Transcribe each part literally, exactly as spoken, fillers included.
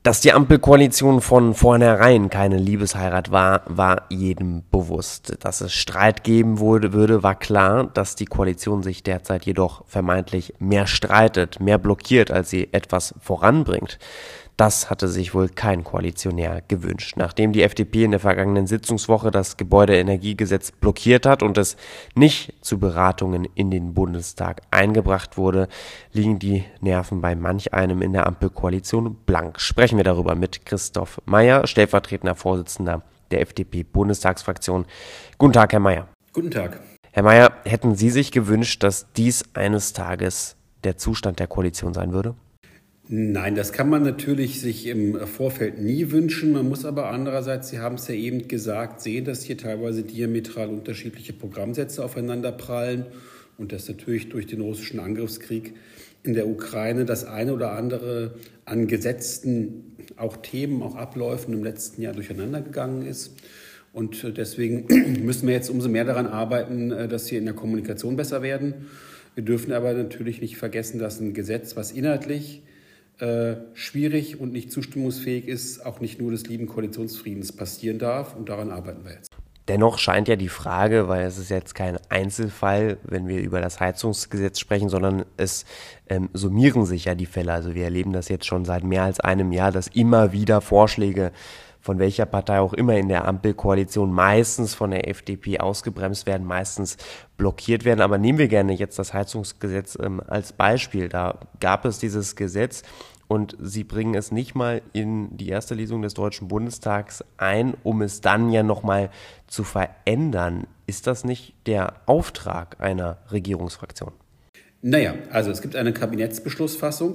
Dass die Ampelkoalition von vornherein keine Liebesheirat war, war jedem bewusst. Dass es Streit geben würde, würde, war klar. Dass die Koalition sich derzeit jedoch vermeintlich mehr streitet, mehr blockiert, als sie etwas voranbringt, das hatte sich wohl kein Koalitionär gewünscht. Nachdem die F D P in der vergangenen Sitzungswoche das Gebäudeenergiegesetz blockiert hat und es nicht zu Beratungen in den Bundestag eingebracht wurde, liegen die Nerven bei manch einem in der Ampelkoalition blank. Sprechen wir darüber mit Christoph Meyer, stellvertretender Vorsitzender der F D P-Bundestagsfraktion. Guten Tag, Herr Meyer. Guten Tag. Herr Meyer, hätten Sie sich gewünscht, dass dies eines Tages der Zustand der Koalition sein würde? Nein, das kann man natürlich sich im Vorfeld nie wünschen. Man muss aber andererseits, Sie haben es ja eben gesagt, sehen, dass hier teilweise diametral unterschiedliche Programmsätze aufeinanderprallen und dass natürlich durch den russischen Angriffskrieg in der Ukraine das eine oder andere an gesetzten auch Themen, auch Abläufen im letzten Jahr durcheinander gegangen ist. Und deswegen müssen wir jetzt umso mehr daran arbeiten, dass wir in der Kommunikation besser werden. Wir dürfen aber natürlich nicht vergessen, dass ein Gesetz, was inhaltlich Äh, schwierig und nicht zustimmungsfähig ist, auch nicht nur des lieben Koalitionsfriedens passieren darf. Und daran arbeiten wir jetzt. Dennoch scheint ja die Frage, weil es ist jetzt kein Einzelfall, wenn wir über das Heizungsgesetz sprechen, sondern es ähm, summieren sich ja die Fälle. Also wir erleben das jetzt schon seit mehr als einem Jahr, dass immer wieder Vorschläge von welcher Partei auch immer in der Ampelkoalition meistens von der F D P ausgebremst werden, meistens blockiert werden. Aber nehmen wir gerne jetzt das Heizungsgesetz ähm, als Beispiel. Da gab es dieses Gesetz und Sie bringen es nicht mal in die erste Lesung des Deutschen Bundestags ein, um es dann ja nochmal zu verändern. Ist das nicht der Auftrag einer Regierungsfraktion? Naja, also es gibt eine Kabinettsbeschlussfassung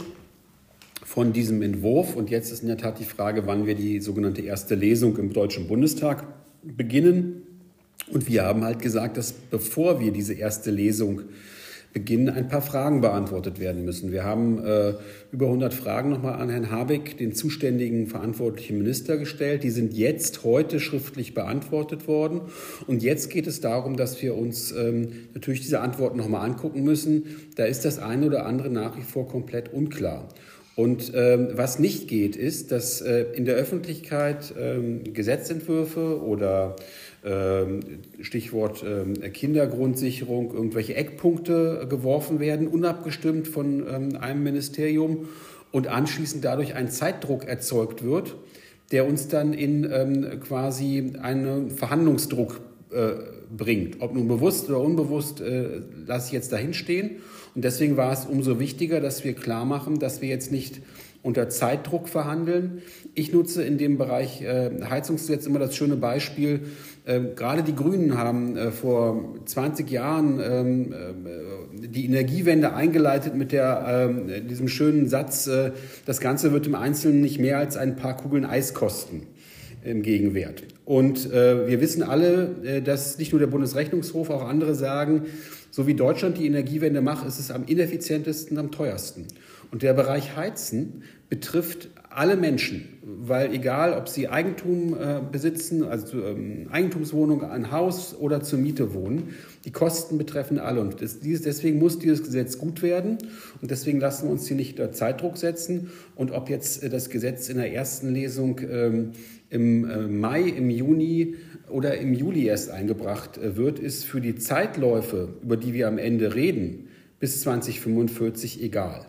von diesem Entwurf. Und jetzt ist in der Tat die Frage, wann wir die sogenannte erste Lesung im Deutschen Bundestag beginnen. Und wir haben halt gesagt, dass bevor wir diese erste Lesung beginnen, ein paar Fragen beantwortet werden müssen. Wir haben äh, über hundert Fragen nochmal an Herrn Habeck, den zuständigen verantwortlichen Minister, gestellt. Die sind jetzt heute schriftlich beantwortet worden. Und jetzt geht es darum, dass wir uns ähm, natürlich diese Antworten nochmal angucken müssen. Da ist das eine oder andere nach wie vor komplett unklar. Und ähm, was nicht geht, ist, dass äh, in der Öffentlichkeit ähm, Gesetzentwürfe oder ähm, Stichwort ähm, Kindergrundsicherung, irgendwelche Eckpunkte geworfen werden, unabgestimmt von ähm, einem Ministerium und anschließend dadurch ein Zeitdruck erzeugt wird, der uns dann in ähm, quasi einen Verhandlungsdruck äh, bringt. Ob nun bewusst oder unbewusst, äh, lasse ich jetzt dahin stehen. Und deswegen war es umso wichtiger, dass wir klar machen, dass wir jetzt nicht unter Zeitdruck verhandeln. Ich nutze in dem Bereich äh, Heizungsgesetz immer das schöne Beispiel. Äh, gerade die Grünen haben äh, vor zwanzig Jahren ähm, äh, die Energiewende eingeleitet mit der, äh, diesem schönen Satz, äh, das Ganze wird im Einzelnen nicht mehr als ein paar Kugeln Eis kosten im Gegenwert. Und äh, wir wissen alle, äh, dass nicht nur der Bundesrechnungshof, auch andere sagen, so wie Deutschland die Energiewende macht, ist es am ineffizientesten, am teuersten. Und der Bereich Heizen betrifft alle Menschen, weil egal, ob sie Eigentum äh, besitzen, also ähm, Eigentumswohnung, ein Haus oder zur Miete wohnen, die Kosten betreffen alle. Und das, dieses, deswegen muss dieses Gesetz gut werden. Und deswegen lassen wir uns hier nicht unter Zeitdruck setzen. Und ob jetzt äh, das Gesetz in der ersten Lesung ähm, im äh, Mai, im Juni oder im Juli erst eingebracht äh, wird, ist für die Zeitläufe, über die wir am Ende reden, bis zwanzig fünfundvierzig egal.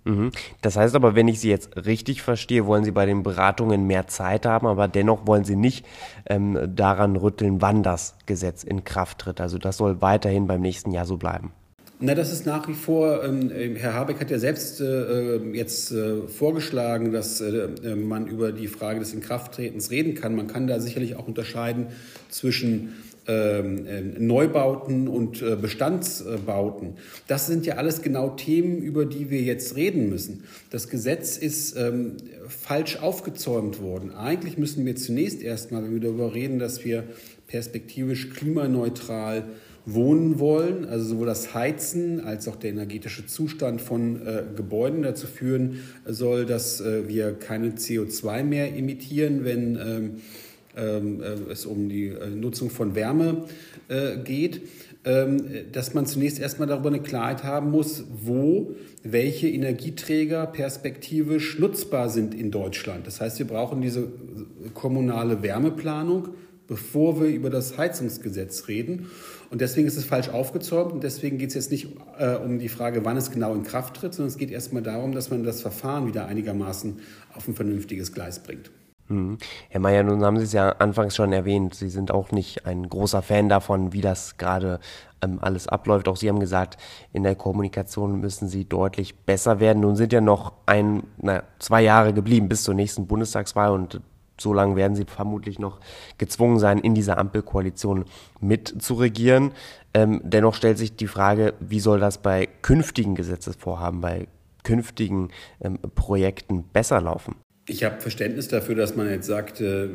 Das heißt aber, wenn ich Sie jetzt richtig verstehe, wollen Sie bei den Beratungen mehr Zeit haben, aber dennoch wollen Sie nicht ähm, daran rütteln, wann das Gesetz in Kraft tritt. Also das soll weiterhin beim nächsten Jahr so bleiben. Na, das ist nach wie vor, ähm, Herr Habeck hat ja selbst äh, jetzt äh, vorgeschlagen, dass äh, man über die Frage des Inkrafttretens reden kann. Man kann da sicherlich auch unterscheiden zwischen Ähm, äh, Neubauten und äh, Bestandsbauten. Das sind ja alles genau Themen, über die wir jetzt reden müssen. Das Gesetz ist ähm, falsch aufgezäumt worden. Eigentlich müssen wir zunächst erstmal, wenn wir darüber reden, dass wir perspektivisch klimaneutral wohnen wollen, also sowohl das Heizen als auch der energetische Zustand von äh, Gebäuden dazu führen soll, dass äh, wir keine C O zwei mehr emittieren, wenn ähm, es um die Nutzung von Wärme äh, geht. dass man zunächst erstmal darüber eine Klarheit haben muss, wo welche Energieträger perspektivisch nutzbar sind in Deutschland. Das heißt, wir brauchen diese kommunale Wärmeplanung, bevor wir über das Heizungsgesetz reden. Und deswegen ist es falsch aufgezäumt und deswegen geht es jetzt nicht äh, um die Frage, wann es genau in Kraft tritt, sondern es geht erstmal darum, dass man das Verfahren wieder einigermaßen auf ein vernünftiges Gleis bringt. Hm. Herr Mayer, nun haben Sie es ja anfangs schon erwähnt, Sie sind auch nicht ein großer Fan davon, wie das gerade ähm, alles abläuft. Auch Sie haben gesagt, in der Kommunikation müssen Sie deutlich besser werden. Nun sind ja noch ein, na, zwei Jahre geblieben bis zur nächsten Bundestagswahl und so lange werden Sie vermutlich noch gezwungen sein, in dieser Ampelkoalition mitzuregieren. Ähm, dennoch stellt sich die Frage, wie soll das bei künftigen Gesetzesvorhaben, bei künftigen ähm, Projekten besser laufen? Ich habe Verständnis dafür, dass man jetzt sagt, äh,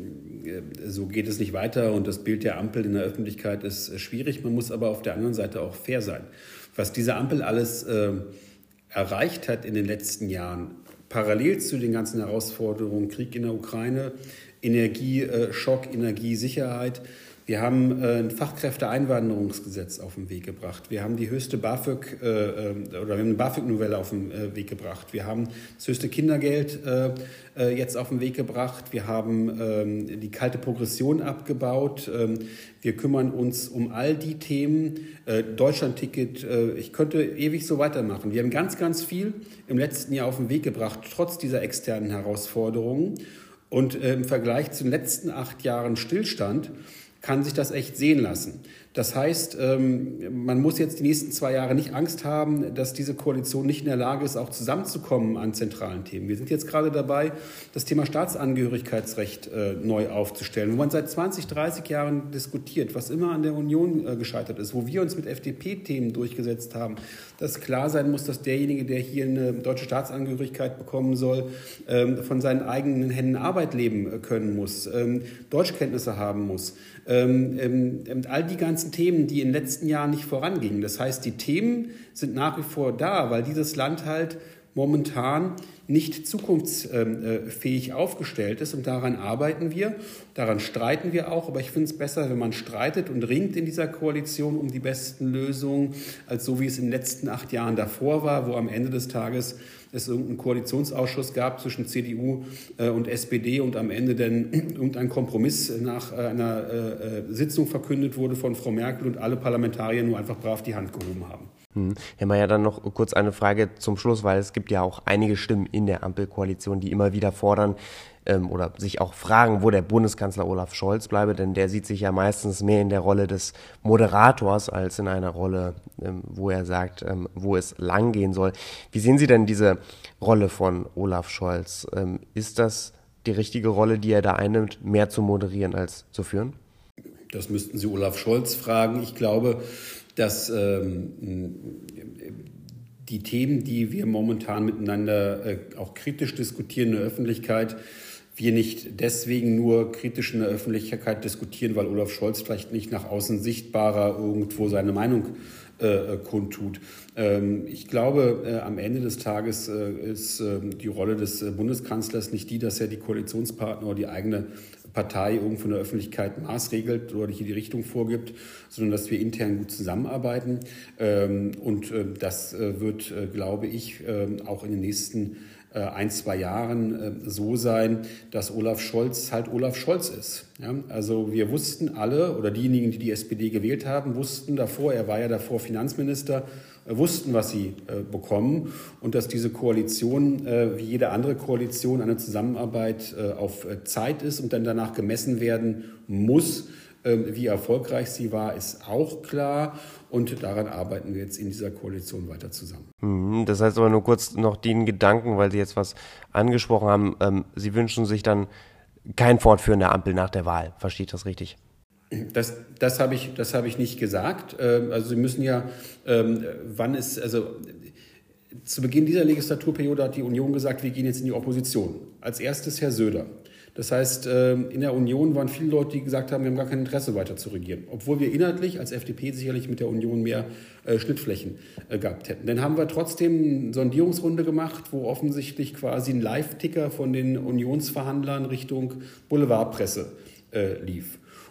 so geht es nicht weiter und das Bild der Ampel in der Öffentlichkeit ist schwierig. Man muss aber auf der anderen Seite auch fair sein. Was diese Ampel alles äh, erreicht hat in den letzten Jahren, parallel zu den ganzen Herausforderungen, Krieg in der Ukraine, Energieschock, Energiesicherheit. Wir haben äh, ein Fachkräfteeinwanderungsgesetz auf den Weg gebracht. Wir haben die höchste BAföG äh, oder wir haben eine BAföG-Novelle auf den äh, Weg gebracht. Wir haben das höchste Kindergeld äh, äh, jetzt auf den Weg gebracht. Wir haben ähm, die kalte Progression abgebaut. Ähm, wir kümmern uns um all die Themen. Äh, Deutschlandticket, äh, ich könnte ewig so weitermachen. Wir haben ganz, ganz viel im letzten Jahr auf den Weg gebracht, trotz dieser externen Herausforderungen. Und äh, im Vergleich zu den letzten acht Jahren Stillstand kann sich das echt sehen lassen. Das heißt, man muss jetzt die nächsten zwei Jahre nicht Angst haben, dass diese Koalition nicht in der Lage ist, auch zusammenzukommen an zentralen Themen. Wir sind jetzt gerade dabei, das Thema Staatsangehörigkeitsrecht neu aufzustellen, wo man seit zwanzig, dreißig Jahren diskutiert, was immer an der Union gescheitert ist, wo wir uns mit F D P-Themen durchgesetzt haben, dass klar sein muss, dass derjenige, der hier eine deutsche Staatsangehörigkeit bekommen soll, von seinen eigenen Händen Arbeit leben können muss, Deutschkenntnisse haben muss. All die ganzen Themen, die in den letzten Jahren nicht vorangingen. Das heißt, die Themen sind nach wie vor da, weil dieses Land halt momentan nicht zukunftsfähig aufgestellt ist und daran arbeiten wir, daran streiten wir auch, aber ich finde es besser, wenn man streitet und ringt in dieser Koalition um die besten Lösungen, als so wie es in den letzten acht Jahren davor war, wo am Ende des Tages es irgendeinen Koalitionsausschuss gab zwischen C D U und S P D und am Ende dann irgendein Kompromiss nach einer Sitzung verkündet wurde von Frau Merkel und alle Parlamentarier nur einfach brav die Hand gehoben haben. Hm. Herr Mayer, dann noch kurz eine Frage zum Schluss, weil es gibt ja auch einige Stimmen in der Ampelkoalition, die immer wieder fordern ähm, oder sich auch fragen, wo der Bundeskanzler Olaf Scholz bleibe, denn der sieht sich ja meistens mehr in der Rolle des Moderators als in einer Rolle, ähm, wo er sagt, ähm, wo es lang gehen soll. Wie sehen Sie denn diese Rolle von Olaf Scholz? Ähm, ist das die richtige Rolle, die er da einnimmt, mehr zu moderieren als zu führen? Das müssten Sie Olaf Scholz fragen. Ich glaube, dass ähm, die Themen, die wir momentan miteinander äh, auch kritisch diskutieren in der Öffentlichkeit, wir nicht deswegen nur kritisch in der Öffentlichkeit diskutieren, weil Olaf Scholz vielleicht nicht nach außen sichtbarer irgendwo seine Meinung äh, kundtut. Ähm, ich glaube, äh, am Ende des Tages äh, ist äh, die Rolle des äh, Bundeskanzlers nicht die, dass er die Koalitionspartner oder die eigene Partei irgendwo in der Öffentlichkeit maßregelt oder hier die Richtung vorgibt, sondern dass wir intern gut zusammenarbeiten. Ähm, und äh, das äh, wird, äh, glaube ich, äh, auch in den nächsten äh, ein, zwei Jahren äh, so sein, dass Olaf Scholz halt Olaf Scholz ist. Ja? Also wir wussten alle, oder diejenigen, die die S P D gewählt haben, wussten davor, er war ja davor Finanzminister, wussten, was sie äh, bekommen und dass diese Koalition, äh, wie jede andere Koalition, eine Zusammenarbeit äh, auf äh, Zeit ist und dann danach gemessen werden muss. Äh, wie erfolgreich sie war, ist auch klar und daran arbeiten wir jetzt in dieser Koalition weiter zusammen. Das heißt aber nur kurz noch den Gedanken, weil Sie jetzt was angesprochen haben, ähm, Sie wünschen sich dann kein Fortführen der Ampel nach der Wahl. Verstehe ich das richtig? Das, das habe ich, das habe ich nicht gesagt. Also Sie müssen ja, ähm, wann ist, also zu Beginn dieser Legislaturperiode hat die Union gesagt, wir gehen jetzt in die Opposition. Als erstes Herr Söder. Das heißt, in der Union waren viele Leute, die gesagt haben, wir haben gar kein Interesse weiter zu regieren. Obwohl wir inhaltlich als F D P sicherlich mit der Union mehr äh, Schnittflächen äh, gehabt hätten. Dann haben wir trotzdem eine Sondierungsrunde gemacht, wo offensichtlich quasi ein Live-Ticker von den Unionsverhandlern Richtung Boulevardpresse äh, lief.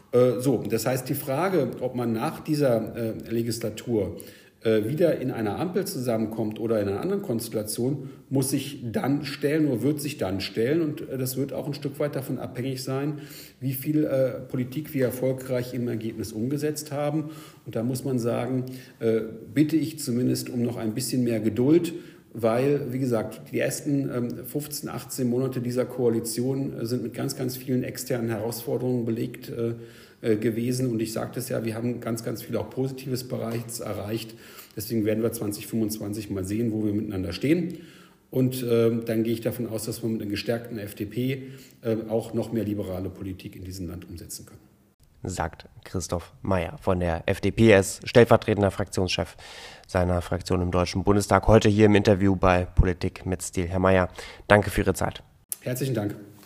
Äh, so, das heißt, die Frage, ob man nach dieser äh, Legislatur äh, wieder in einer Ampel zusammenkommt oder in einer anderen Konstellation, muss sich dann stellen oder wird sich dann stellen. Und äh, das wird auch ein Stück weit davon abhängig sein, wie viel äh, Politik wir erfolgreich im Ergebnis umgesetzt haben. Und da muss man sagen, äh, bitte ich zumindest um noch ein bisschen mehr Geduld, weil, wie gesagt, die ersten ähm, fünfzehn, achtzehn Monate dieser Koalition äh, sind mit ganz, ganz vielen externen Herausforderungen belegt äh, äh, gewesen. Und ich sagte es ja, wir haben ganz, ganz viel auch Positives bereits erreicht. Deswegen werden wir zwanzig fünfundzwanzig mal sehen, wo wir miteinander stehen. Und äh, dann gehe ich davon aus, dass wir mit einer gestärkten F D P äh, auch noch mehr liberale Politik in diesem Land umsetzen können. Sagt Christoph Mayer von der F D P. Er ist stellvertretender Fraktionschef seiner Fraktion im Deutschen Bundestag. Heute hier im Interview bei Politik mit Stil. Herr Mayer, danke für Ihre Zeit. Herzlichen Dank.